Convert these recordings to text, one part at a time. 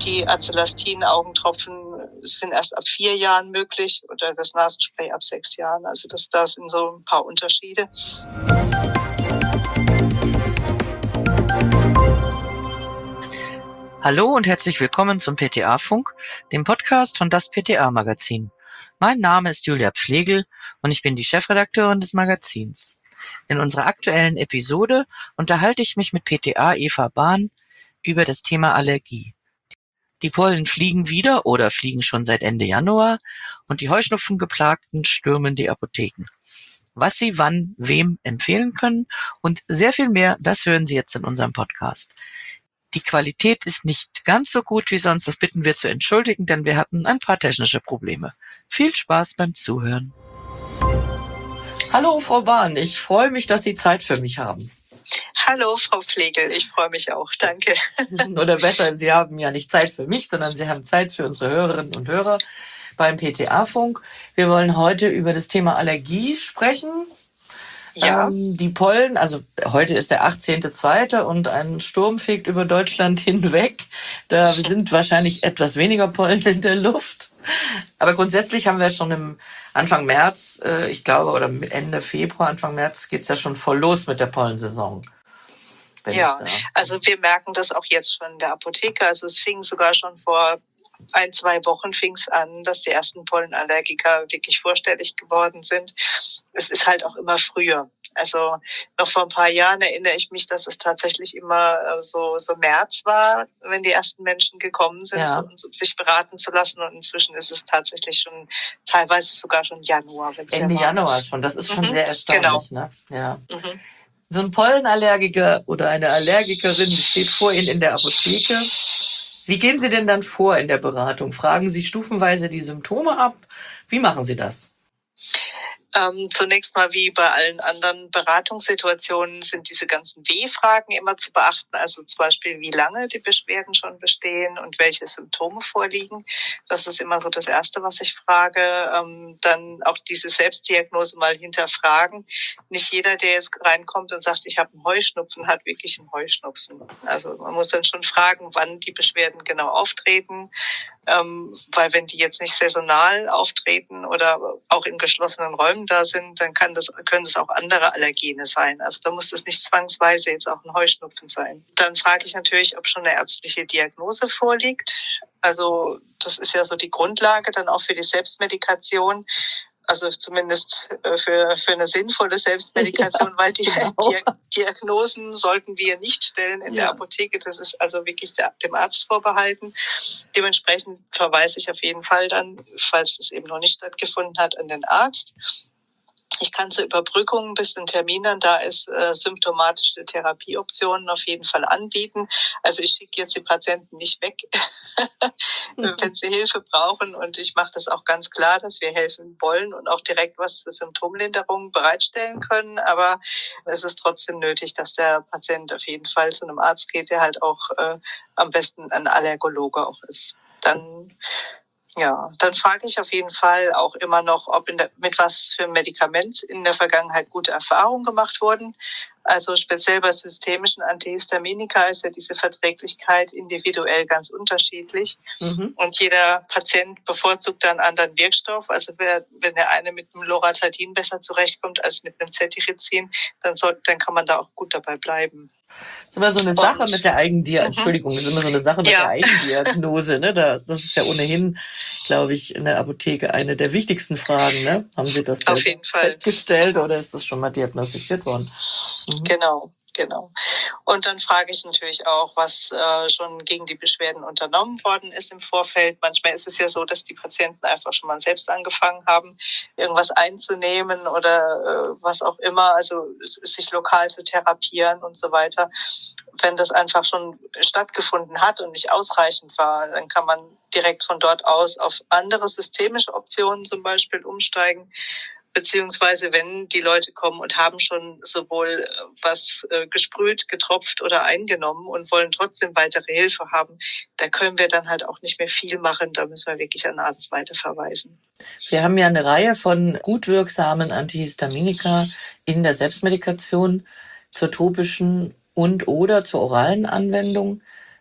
Die Azelasthin-Augentropfen sind erst ab 4 Jahren möglich oder das Nasenspray ab 6 Jahren. Also da sind so ein paar Unterschiede. Hallo und herzlich willkommen zum PTA-Funk, dem Podcast von das PTA-Magazin. Mein Name ist Julia Pflegel und ich bin die Chefredakteurin des Magazins. In unserer aktuellen Episode unterhalte ich mich mit PTA Eva Bahn über das Thema Allergie. Die Pollen fliegen wieder oder fliegen schon seit Ende Januar und die Heuschnupfengeplagten stürmen die Apotheken. Was sie wann wem empfehlen können und sehr viel mehr, das hören Sie jetzt in unserem Podcast. Die Qualität ist nicht ganz so gut wie sonst, das bitten wir zu entschuldigen, denn wir hatten ein paar technische Probleme. Viel Spaß beim Zuhören. Hallo Frau Bahn, ich freue mich, dass Sie Zeit für mich haben. Hallo Frau Pflegel, ich freue mich auch, danke. Oder besser, Sie haben ja nicht Zeit für mich, sondern Sie haben Zeit für unsere Hörerinnen und Hörer beim PTA-Funk. Wir wollen heute über das Thema Allergie sprechen. Ja. Die Pollen, also heute ist der 18.02. und ein Sturm fegt über Deutschland hinweg. Da sind wahrscheinlich etwas weniger Pollen in der Luft. Aber grundsätzlich haben wir schon im Anfang März, ich glaube, oder Ende Februar, Anfang März geht's ja schon voll los mit der Pollensaison. Ja, also wir merken das auch jetzt schon in der Apotheke. Also es fing sogar schon vor 1-2 Wochen fing es an, dass die ersten Pollenallergiker wirklich vorstellig geworden sind. Es ist halt auch immer früher. Also noch vor ein paar Jahren erinnere ich mich, dass es tatsächlich immer so März war, wenn die ersten Menschen gekommen sind, Ja. um sich beraten zu lassen. Und inzwischen ist es tatsächlich schon teilweise sogar schon Januar. Ende Januar schon. Das ist schon sehr erstaunlich. Genau. Ne? Ja. So ein Pollenallergiker oder eine Allergikerin steht vor Ihnen in der Apotheke. Wie gehen Sie denn dann vor in der Beratung? Fragen Sie stufenweise die Symptome ab? Wie machen Sie das? Zunächst mal wie bei allen anderen Beratungssituationen sind diese ganzen W-Fragen immer zu beachten. Also zum Beispiel, wie lange die Beschwerden schon bestehen und welche Symptome vorliegen. Das ist immer so das Erste, was ich frage. Dann auch diese Selbstdiagnose mal hinterfragen. Nicht jeder, der jetzt reinkommt und sagt, ich habe einen Heuschnupfen, hat wirklich einen Heuschnupfen. Also man muss dann schon fragen, wann die Beschwerden genau auftreten. Weil wenn die jetzt nicht saisonal auftreten oder auch in geschlossenen Räumen da sind, dann können das auch andere Allergene sein. Also da muss das nicht zwangsweise jetzt auch ein Heuschnupfen sein. Dann frage ich natürlich, ob schon eine ärztliche Diagnose vorliegt. Also das ist ja so die Grundlage dann auch für die Selbstmedikation. Also zumindest für eine sinnvolle Selbstmedikation, weil die Diagnosen sollten wir nicht stellen in der Apotheke. Das ist also wirklich dem Arzt vorbehalten. Dementsprechend verweise ich auf jeden Fall dann, falls das eben noch nicht stattgefunden hat, an den Arzt. Ich kann zur Überbrückung, bis ein Termin dann da ist, symptomatische Therapieoptionen auf jeden Fall anbieten. Also ich schicke jetzt die Patienten nicht weg, wenn sie Hilfe brauchen. Und ich mache das auch ganz klar, dass wir helfen wollen und auch direkt was zur Symptomlinderung bereitstellen können. Aber es ist trotzdem nötig, dass der Patient auf jeden Fall zu einem Arzt geht, der halt auch am besten ein Allergologe auch ist. Dann frage ich auf jeden Fall auch immer noch, ob mit was für einem Medikament in der Vergangenheit gute Erfahrungen gemacht wurden. Also speziell bei systemischen Antihistaminika ist ja diese Verträglichkeit individuell ganz unterschiedlich. Und jeder Patient bevorzugt dann einen anderen Wirkstoff. Also wenn der eine mit einem Loratadin besser zurechtkommt als mit einem Cetirizin, dann kann man da auch gut dabei bleiben. Das ist immer so eine Sache mit der Entschuldigung, das ist immer so eine Sache mit der Eigendiagnose, ne? Das ist ja ohnehin, glaube ich, in der Apotheke eine der wichtigsten Fragen, ne? Haben Sie das auf jeden Fall festgestellt oder ist das schon mal diagnostiziert worden? Genau. Und dann frage ich natürlich auch, was schon gegen die Beschwerden unternommen worden ist im Vorfeld. Manchmal ist es ja so, dass die Patienten einfach schon mal selbst angefangen haben, irgendwas einzunehmen oder was auch immer, also sich lokal zu therapieren und so weiter. Wenn das einfach schon stattgefunden hat und nicht ausreichend war, dann kann man direkt von dort aus auf andere systemische Optionen zum Beispiel umsteigen. Beziehungsweise wenn die Leute kommen und haben schon sowohl was gesprüht, getropft oder eingenommen und wollen trotzdem weitere Hilfe haben, da können wir dann halt auch nicht mehr viel machen. Da müssen wir wirklich an den Arzt weiterverweisen. Wir haben ja eine Reihe von gut wirksamen Antihistaminika in der Selbstmedikation zur topischen und oder zur oralen Anwendung.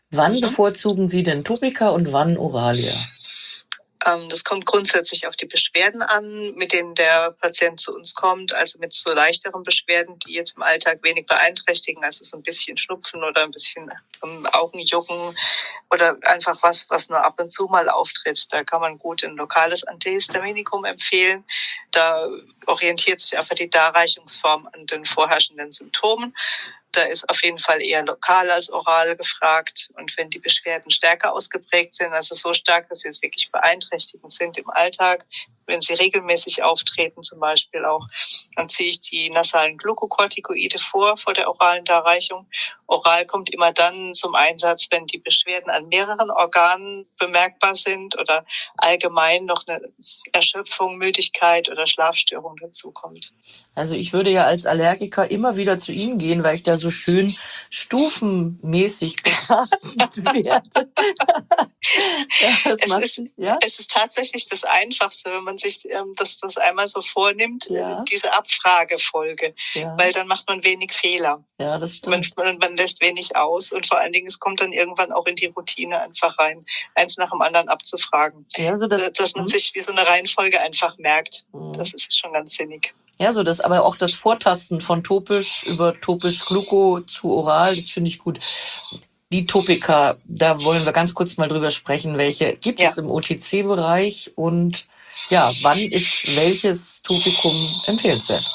Wann bevorzugen Sie denn Topika und wann Oralia? Das kommt grundsätzlich auf die Beschwerden an, mit denen der Patient zu uns kommt. Also mit so leichteren Beschwerden, die jetzt im Alltag wenig beeinträchtigen, also so ein bisschen Schnupfen oder ein bisschen Augenjucken oder einfach was nur ab und zu mal auftritt. Da kann man gut ein lokales Antihistaminikum empfehlen. Da orientiert sich einfach die Darreichungsform an den vorherrschenden Symptomen. Da ist auf jeden Fall eher lokal als oral gefragt. Und wenn die Beschwerden stärker ausgeprägt sind, also so stark, dass sie jetzt wirklich beeinträchtigend sind im Alltag, wenn sie regelmäßig auftreten zum Beispiel auch, dann ziehe ich die nasalen Glukokortikoide vor der oralen Darreichung. Oral kommt immer dann zum Einsatz, wenn die Beschwerden an mehreren Organen bemerkbar sind oder allgemein noch eine Erschöpfung, Müdigkeit oder Schlafstörung dazukommt. Also ich würde ja als Allergiker immer wieder zu Ihnen gehen, weil ich da so schön stufenmäßig beraten werde. Es ist tatsächlich das Einfachste, wenn man sich das einmal so vornimmt, diese Abfragefolge, weil dann macht man wenig Fehler. Ja, das stimmt. Man lässt wenig aus und vor allen Dingen, es kommt dann irgendwann auch in die Routine einfach rein, eins nach dem anderen abzufragen. Ja, so dass man sich wie so eine Reihenfolge einfach merkt. Das ist schon ganz sinnig. Ja, so das, aber auch das Vortasten von topisch über topisch Gluco zu oral, das finde ich gut. Die Topika, da wollen wir ganz kurz mal drüber sprechen. Welche gibt es im OTC-Bereich und ja, wann ist welches Topikum empfehlenswert?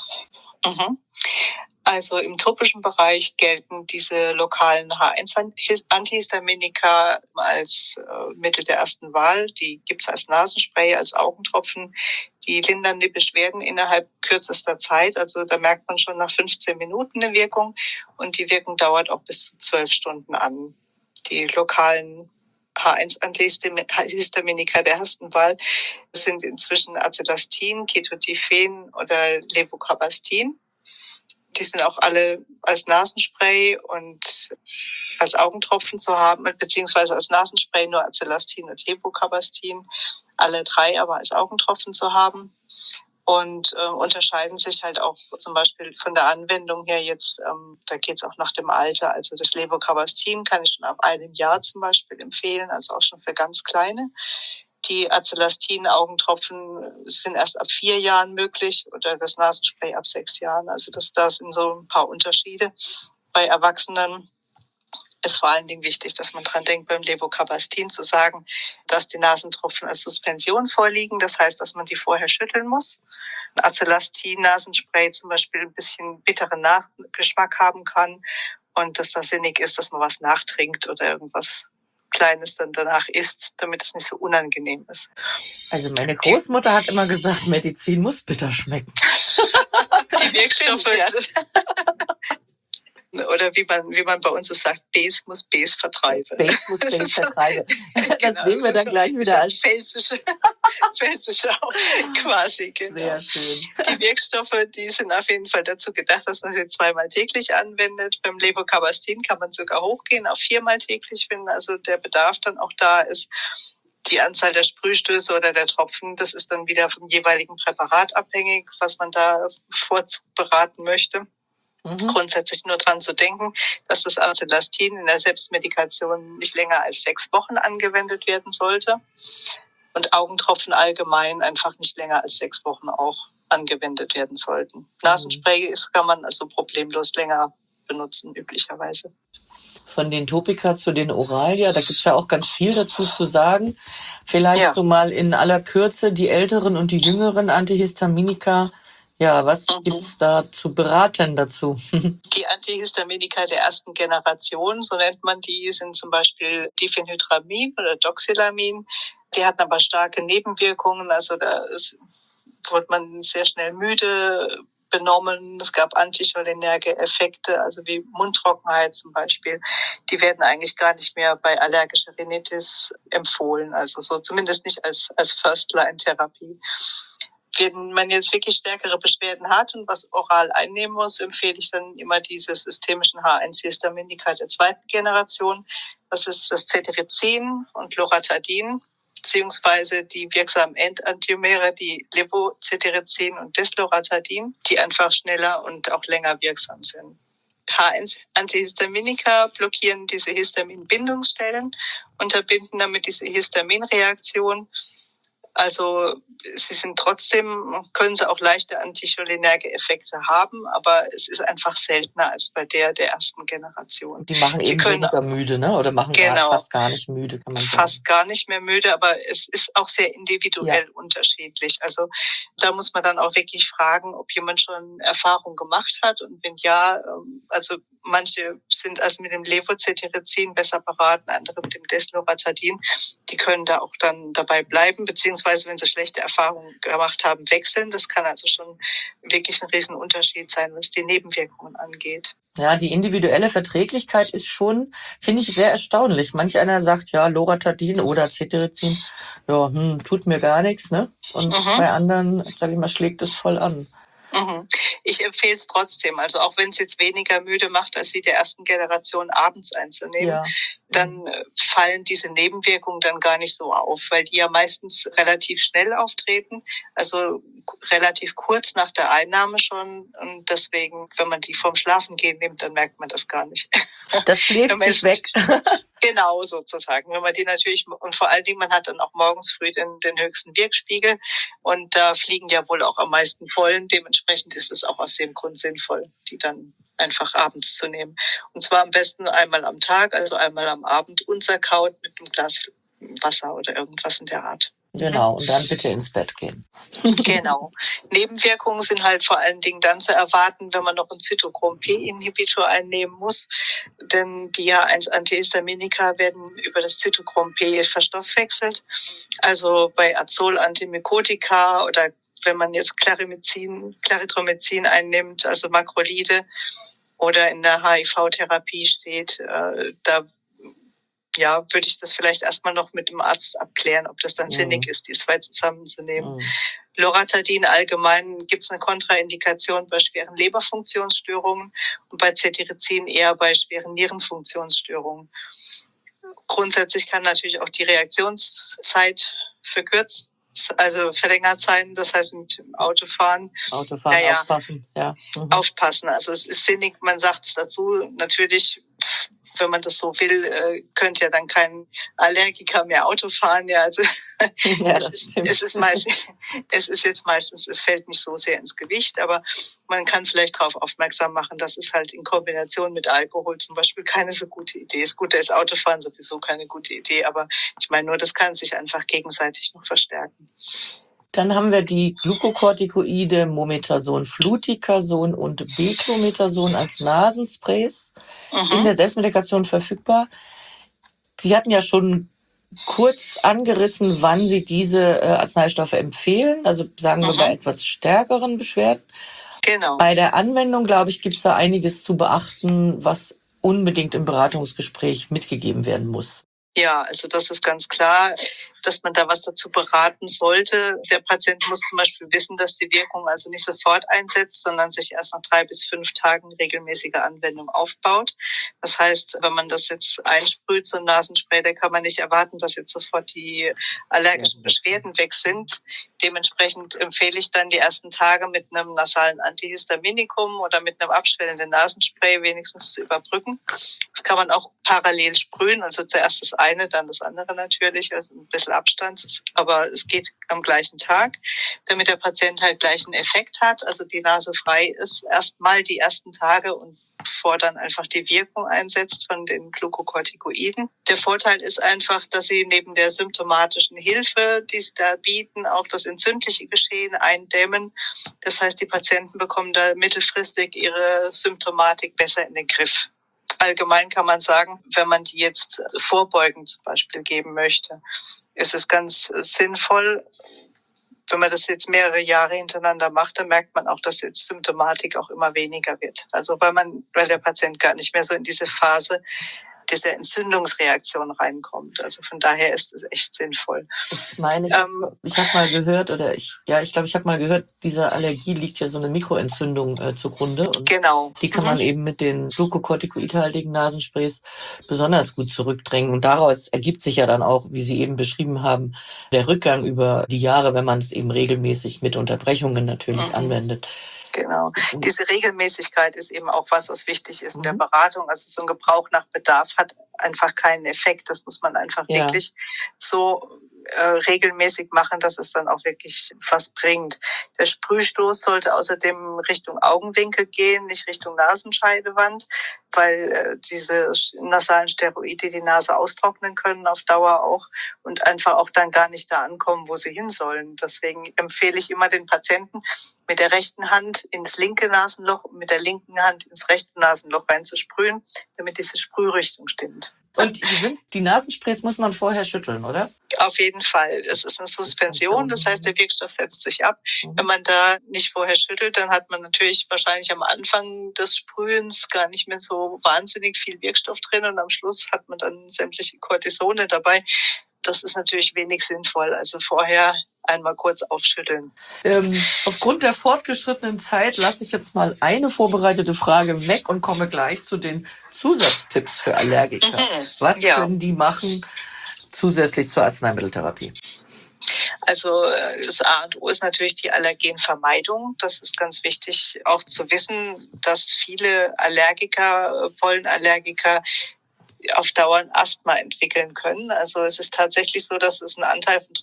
Also im topischen Bereich gelten diese lokalen H1-Antihistaminika als Mittel der ersten Wahl. Die gibt es als Nasenspray, als Augentropfen. Die lindern die Beschwerden innerhalb kürzester Zeit. Also da merkt man schon nach 15 Minuten eine Wirkung. Und die Wirkung dauert auch bis zu 12 Stunden an. Die lokalen H1-Antihistaminika der ersten Wahl sind inzwischen Acetastin, Ketotifen oder Levocabastin. Die sind auch alle als Nasenspray und als Augentropfen zu haben, beziehungsweise als Nasenspray nur Acelastin und Levocabastin, alle drei aber als Augentropfen zu haben. Und unterscheiden sich halt auch zum Beispiel von der Anwendung her jetzt, da geht es auch nach dem Alter. Also das Levocabastin kann ich schon ab einem Jahr zum Beispiel empfehlen, also auch schon für ganz Kleine. Die Acelastin-Augentropfen sind erst ab 4 Jahren möglich oder das Nasenspray ab 6 Jahren. Also da sind so ein paar Unterschiede. Bei Erwachsenen ist vor allen Dingen wichtig, dass man dran denkt, beim Levocabastin zu sagen, dass die Nasentropfen als Suspension vorliegen. Das heißt, dass man die vorher schütteln muss. Acelastin-Nasenspray zum Beispiel ein bisschen bitteren Nachgeschmack haben kann und dass das sinnig ist, dass man was nachtrinkt oder irgendwas Kleines dann danach isst, damit es nicht so unangenehm ist. Also meine Großmutter hat immer gesagt, Medizin muss bitter schmecken. Die Wirkstoffe, oder wie man bei uns so sagt, Bes muss Bes vertreiben. Bes muss Bes vertreiben. Das nehmen wir dann gleich wieder als pfälzische quasi, genau. Sehr schön. Die Wirkstoffe, die sind auf jeden Fall dazu gedacht, dass man sie 2-mal täglich anwendet. Beim Levocabastin kann man sogar hochgehen auf 4-mal täglich, wenn also der Bedarf dann auch da ist. Die Anzahl der Sprühstöße oder der Tropfen, das ist dann wieder vom jeweiligen Präparat abhängig, was man da beraten möchte. Grundsätzlich nur dran zu denken, dass das Acelastin in der Selbstmedikation nicht länger als 6 Wochen angewendet werden sollte und Augentropfen allgemein einfach nicht länger als 6 Wochen auch angewendet werden sollten. Nasenspray kann man also problemlos länger benutzen, üblicherweise. Von den Topika zu den Oralia, da gibt's ja auch ganz viel dazu zu sagen. Vielleicht so mal in aller Kürze die älteren und die jüngeren Antihistaminika. Ja, was gibt's da zu beraten dazu? Die Antihistaminika der ersten Generation, so nennt man die, sind zum Beispiel Diphenhydramin oder Doxylamin. Die hatten aber starke Nebenwirkungen, also da wurde man sehr schnell müde, benommen. Es gab anticholinerge Effekte, also wie Mundtrockenheit zum Beispiel. Die werden eigentlich gar nicht mehr bei allergischer Rhinitis empfohlen, also so zumindest nicht als First-Line-Therapie. Wenn man jetzt wirklich stärkere Beschwerden hat und was oral einnehmen muss, empfehle ich dann immer diese systemischen H1-Histaminika der zweiten Generation. Das ist das Cetirizin und Loratadin, beziehungsweise die wirksamen Enantiomere, die Levocetirizin und Desloratadin, die einfach schneller und auch länger wirksam sind. H1-Antihistaminika blockieren diese Histaminbindungsstellen, unterbinden damit diese Histaminreaktion. Also sie sind trotzdem, können sie auch leichte anticholinerge Effekte haben, aber es ist einfach seltener als bei der ersten Generation. Die machen eben weniger müde, ne? Oder machen fast gar nicht müde, kann man sagen. Fast gar nicht mehr müde, aber es ist auch sehr individuell unterschiedlich. Also da muss man dann auch wirklich fragen, ob jemand schon Erfahrung gemacht hat, und wenn ja, also manche sind also mit dem Levocetirizin besser beraten, andere mit dem Desloratadin. Die können da auch dann dabei bleiben, beziehungsweise wenn sie schlechte Erfahrungen gemacht haben, wechseln. Das kann also schon wirklich ein Riesenunterschied sein, was die Nebenwirkungen angeht. Ja, die individuelle Verträglichkeit ist schon, finde ich, sehr erstaunlich. Manch einer sagt, ja, Loratadin oder Cetirizin, ja, tut mir gar nichts, ne? Und bei anderen, sage ich mal, schlägt es voll an. Ich empfehle es trotzdem, also auch wenn es jetzt weniger müde macht, als die der ersten Generation abends einzunehmen, dann fallen diese Nebenwirkungen dann gar nicht so auf, weil die ja meistens relativ schnell auftreten, also relativ kurz nach der Einnahme schon, und deswegen, wenn man die vorm Schlafengehen nimmt, dann merkt man das gar nicht. Das schläft sich weg. Genau, sozusagen. Wenn man die natürlich, und vor allen Dingen, man hat dann auch morgens früh den höchsten Wirkspiegel, und da fliegen ja wohl auch am meisten Pollen. Dementsprechend ist es auch aus dem Grund sinnvoll, die dann einfach abends zu nehmen. Und zwar am besten einmal am Tag, also einmal am Abend, unzerkaut mit einem Glas Wasser oder irgendwas in der Art. Genau, und dann bitte ins Bett gehen. Genau. Nebenwirkungen sind halt vor allen Dingen dann zu erwarten, wenn man noch einen Cytochrom-P-Inhibitor einnehmen muss. Denn die H1-Antihistaminika werden über das Cytochrom-P verstoffwechselt. Also bei Azol-Antimykotika oder wenn man jetzt Clarithromycin einnimmt, also Makrolide, oder in der HIV-Therapie steht, da würde ich das vielleicht erstmal noch mit dem Arzt abklären, ob das dann sinnig ist, die zwei zusammenzunehmen. Loratadin allgemein gibt es eine Kontraindikation bei schweren Leberfunktionsstörungen und bei Cetirizin eher bei schweren Nierenfunktionsstörungen. Grundsätzlich kann natürlich auch die Reaktionszeit verlängert sein, das heißt mit dem Autofahren aufpassen. Ja. Aufpassen. Also es ist sinnig, man sagt es dazu, natürlich, wenn man das so will, könnte ja dann kein Allergiker mehr Auto fahren. Ja, also es fällt nicht so sehr ins Gewicht, aber man kann vielleicht darauf aufmerksam machen, dass es halt in Kombination mit Alkohol zum Beispiel keine so gute Idee ist. Gut, da ist Autofahren sowieso keine gute Idee, aber ich meine nur, das kann sich einfach gegenseitig noch verstärken. Dann haben wir die Glucocorticoide Mometasone, Fluticasone und Beclometasone als Nasensprays in der Selbstmedikation verfügbar. Sie hatten ja schon kurz angerissen, wann Sie diese Arzneistoffe empfehlen, also sagen wir bei etwas stärkeren Beschwerden. Genau. Bei der Anwendung, glaube ich, gibt es da einiges zu beachten, was unbedingt im Beratungsgespräch mitgegeben werden muss. Ja, also das ist ganz klar, dass man da was dazu beraten sollte. Der Patient muss zum Beispiel wissen, dass die Wirkung also nicht sofort einsetzt, sondern sich erst nach 3 bis 5 Tagen regelmäßiger Anwendung aufbaut. Das heißt, wenn man das jetzt einsprüht, so ein Nasenspray, da kann man nicht erwarten, dass jetzt sofort die allergischen Beschwerden weg sind. Dementsprechend empfehle ich dann die ersten Tage mit einem nasalen Antihistaminikum oder mit einem abschwellenden Nasenspray wenigstens zu überbrücken. Das kann man auch parallel sprühen, also zuerst das eine, dann das andere natürlich, also ein bisschen Abstand, aber es geht am gleichen Tag, damit der Patient halt gleich einen Effekt hat, also die Nase frei ist, erstmal die ersten Tage und bevor dann einfach die Wirkung einsetzt von den Glucocorticoiden. Der Vorteil ist einfach, dass sie neben der symptomatischen Hilfe, die sie da bieten, auch das entzündliche Geschehen eindämmen. Das heißt, die Patienten bekommen da mittelfristig ihre Symptomatik besser in den Griff. Allgemein kann man sagen, wenn man die jetzt vorbeugend zum Beispiel geben möchte, ist es ganz sinnvoll. Wenn man das jetzt mehrere Jahre hintereinander macht, dann merkt man auch, dass die Symptomatik auch immer weniger wird. Also weil der Patient gar nicht mehr so in diese Phase dieser Entzündungsreaktion reinkommt. Also von daher ist es echt sinnvoll. Ich meine, ich habe mal gehört, ich habe mal gehört, dieser Allergie liegt ja so eine Mikroentzündung zugrunde. Und genau. Die kann man eben mit den glucocorticoidhaltigen Nasensprays besonders gut zurückdrängen. Und daraus ergibt sich ja dann auch, wie Sie eben beschrieben haben, der Rückgang über die Jahre, wenn man es eben regelmäßig mit Unterbrechungen natürlich anwendet. Genau. Diese Regelmäßigkeit ist eben auch was wichtig ist in der Beratung. Also so ein Gebrauch nach Bedarf hat einfach keinen Effekt. Das muss man einfach wirklich so regelmäßig machen, dass es dann auch wirklich was bringt. Der Sprühstoß sollte außerdem Richtung Augenwinkel gehen, nicht Richtung Nasenscheidewand, weil diese nasalen Steroide die Nase austrocknen können auf Dauer auch und einfach auch dann gar nicht da ankommen, wo sie hin sollen. Deswegen empfehle ich immer den Patienten, mit der rechten Hand ins linke Nasenloch und mit der linken Hand ins rechte Nasenloch reinzusprühen, damit diese Sprührichtung stimmt. Und die Nasensprays muss man vorher schütteln, oder? Auf jeden Fall. Es ist eine Suspension, das heißt, der Wirkstoff setzt sich ab. Wenn man da nicht vorher schüttelt, dann hat man natürlich wahrscheinlich am Anfang des Sprühens gar nicht mehr so wahnsinnig viel Wirkstoff drin und am Schluss hat man dann sämtliche Cortisone dabei. Das ist natürlich wenig sinnvoll. Also vorher einmal kurz aufschütteln. Aufgrund der fortgeschrittenen Zeit lasse ich jetzt mal eine vorbereitete Frage weg und komme gleich zu den Zusatztipps für Allergiker. Was können die machen zusätzlich zur Arzneimitteltherapie? Also das A und O ist natürlich die Allergenvermeidung. Das ist ganz wichtig auch zu wissen, dass viele Allergiker, Pollenallergiker, auf Dauer ein Asthma entwickeln können. Also es ist tatsächlich so, dass es einen Anteil von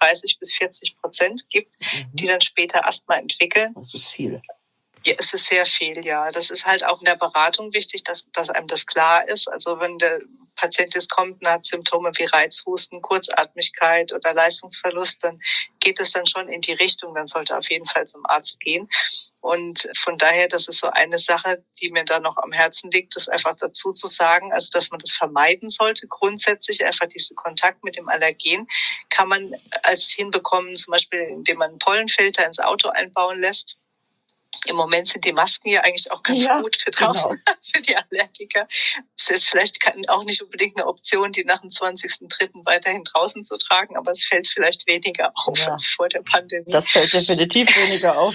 30-40% gibt, die dann später Asthma entwickeln. Das ist viel. Ja, es ist sehr viel, ja. Das ist halt auch in der Beratung wichtig, dass einem das klar ist. Also wenn der Patient jetzt kommt und hat Symptome wie Reizhusten, Kurzatmigkeit oder Leistungsverlust, dann geht es dann schon in die Richtung. Dann sollte er auf jeden Fall zum Arzt gehen. Und von daher, das ist so eine Sache, die mir da noch am Herzen liegt, das einfach dazu zu sagen, also dass man das vermeiden sollte. Grundsätzlich einfach diesen Kontakt mit dem Allergen kann man als hinbekommen, zum Beispiel indem man einen Pollenfilter ins Auto einbauen lässt. Im Moment sind die Masken ja eigentlich auch ganz gut für draußen, für die Allergiker. Es ist vielleicht auch nicht unbedingt eine Option, die nach dem 20.03. weiterhin draußen zu tragen, aber es fällt vielleicht weniger auf als vor der Pandemie. Das fällt definitiv weniger auf.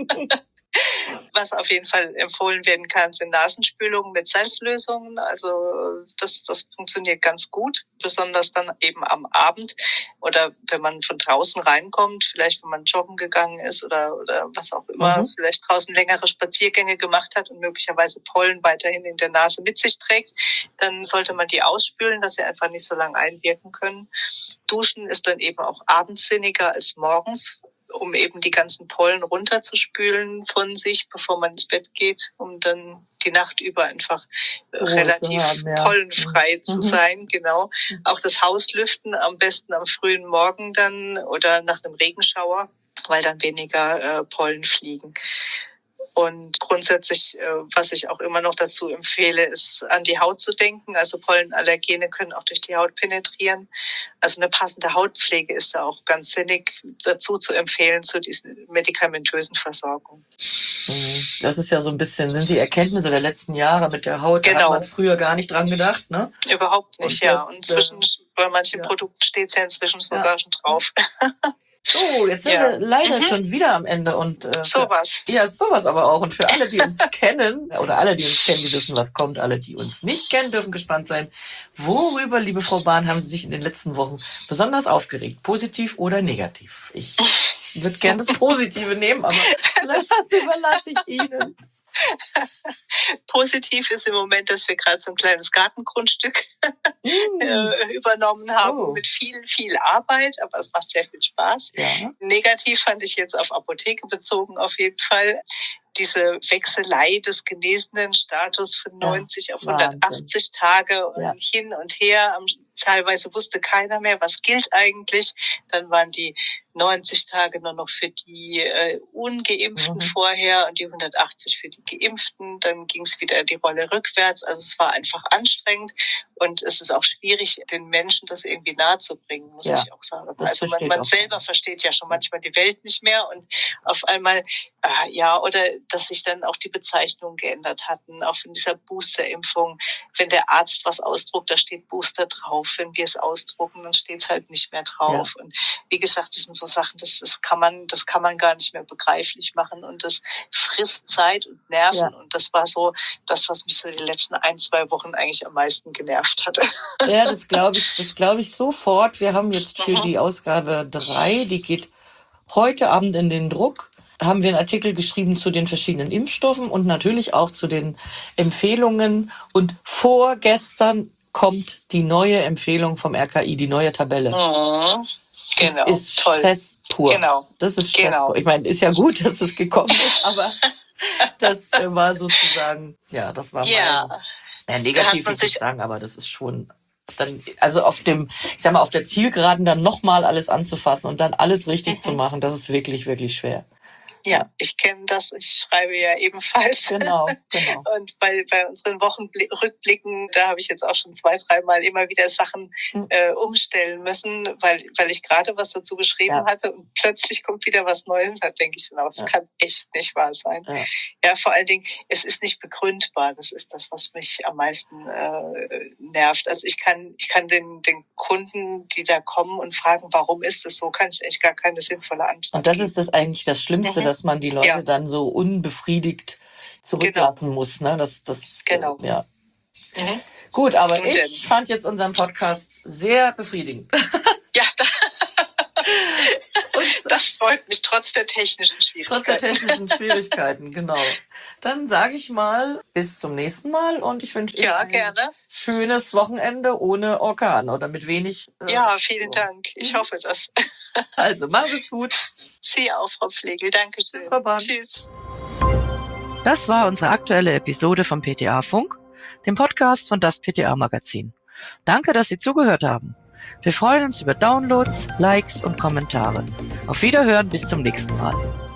Was auf jeden Fall empfohlen werden kann, sind Nasenspülungen mit Salzlösungen. Also das funktioniert ganz gut, besonders dann eben am Abend oder wenn man von draußen reinkommt, vielleicht wenn man joggen gegangen ist oder was auch immer, vielleicht draußen längere Spaziergänge gemacht hat und möglicherweise Pollen weiterhin in der Nase mit sich trägt, dann sollte man die ausspülen, dass sie einfach nicht so lange einwirken können. Duschen ist dann eben auch abends sinniger als morgens, um eben die ganzen Pollen runterzuspülen von sich, bevor man ins Bett geht, um dann die Nacht über einfach relativ pollenfrei zu sein. Genau. Auch das Haus lüften, am besten am frühen Morgen dann oder nach einem Regenschauer, weil dann weniger Pollen fliegen. Und grundsätzlich, was ich auch immer noch dazu empfehle, ist an die Haut zu denken. Also Pollenallergene können auch durch die Haut penetrieren. Also eine passende Hautpflege ist da auch ganz sinnig dazu zu empfehlen zu diesen medikamentösen Versorgung. Das ist ja so ein bisschen, sind die Erkenntnisse der letzten Jahre mit der Haut, da hat man früher gar nicht dran gedacht, ne? Überhaupt nicht, und inzwischen, bei manchen Produkten steht es ja inzwischen sogar schon drauf. So, jetzt sind wir leider schon wieder am Ende und sowas. Ja, sowas aber auch. Und für alle, die uns kennen, oder alle, die uns kennen, die wissen, was kommt. Alle, die uns nicht kennen, dürfen gespannt sein. Worüber, liebe Frau Bahn, haben Sie sich in den letzten Wochen besonders aufgeregt? Positiv oder negativ? Ich würde gerne das Positive nehmen, aber das überlasse ich Ihnen. Positiv ist im Moment, dass wir gerade so ein kleines Gartengrundstück übernommen haben mit viel Arbeit, aber es macht sehr viel Spaß. Ja. Negativ fand ich jetzt auf Apotheke bezogen auf jeden Fall diese Wechselei des genesenen Status von 90 auf 180 Tage und hin und her. Teilweise wusste keiner mehr, was gilt eigentlich. Dann waren die 90 Tage nur noch für die Ungeimpften vorher und die 180 für die Geimpften. Dann ging es wieder die Rolle rückwärts. Also es war einfach anstrengend und es ist auch schwierig, den Menschen das irgendwie nahezubringen, muss ich auch sagen. Also man selber versteht ja schon manchmal die Welt nicht mehr und auf einmal, oder dass sich dann auch die Bezeichnungen geändert hatten, auch von dieser Boosterimpfung. Wenn der Arzt was ausdruckt, da steht Booster drauf. Wenn wir es ausdrucken, dann steht es halt nicht mehr drauf. Und wie gesagt, das sind so Sachen, das kann man gar nicht mehr begreiflich machen und das frisst Zeit und Nerven und das war so das, was mich so die letzten 1-2 Wochen eigentlich am meisten genervt hatte. Ja, das glaube ich sofort. Wir haben jetzt für die Ausgabe 3, die geht heute Abend in den Druck. haben wir einen Artikel geschrieben zu den verschiedenen Impfstoffen und natürlich auch zu den Empfehlungen. Und vorgestern kommt die neue Empfehlung vom RKI, die neue Tabelle. Mhm. Genau. Das ist Stress pur. Genau. Das ist Stress pur. Ich meine, ist ja gut, dass es gekommen ist, aber das war sozusagen, ja, das war negativ, würde ich sagen, aber das ist schon dann, also auf der Zielgeraden dann nochmal alles anzufassen und dann alles richtig zu machen, das ist wirklich, wirklich schwer. Ja, ich kenne das. Ich schreibe ja ebenfalls. Genau. Und bei unseren Wochenrückblicken, da habe ich jetzt auch schon 2-3 Mal immer wieder Sachen umstellen müssen, weil ich gerade was dazu geschrieben hatte und plötzlich kommt wieder was Neues. Da denke ich, das kann echt nicht wahr sein. Ja, vor allen Dingen, es ist nicht begründbar. Das ist das, was mich am meisten nervt. Also ich kann den Kunden, die da kommen und fragen, warum ist es so, kann ich echt gar keine sinnvolle Antwort Und das ist das eigentlich das Schlimmste, dass man die Leute dann so unbefriedigt zurücklassen muss. Ne? Das genau. Ja. Gut, aber ich fand jetzt unseren Podcast sehr befriedigend. Ja, das freut mich, trotz der technischen Schwierigkeiten. Genau. Dann sage ich mal, bis zum nächsten Mal und ich wünsche Ihnen ein schönes Wochenende ohne Orkan oder mit wenig. Vielen Dank. Ich hoffe das. Also, mach es gut. Sie auch, Frau Pflegel. Dankeschön. Tschüss, Frau Bahn. Tschüss. Das war unsere aktuelle Episode vom PTA Funk, dem Podcast von das PTA Magazin. Danke, dass Sie zugehört haben. Wir freuen uns über Downloads, Likes und Kommentare. Auf Wiederhören, bis zum nächsten Mal.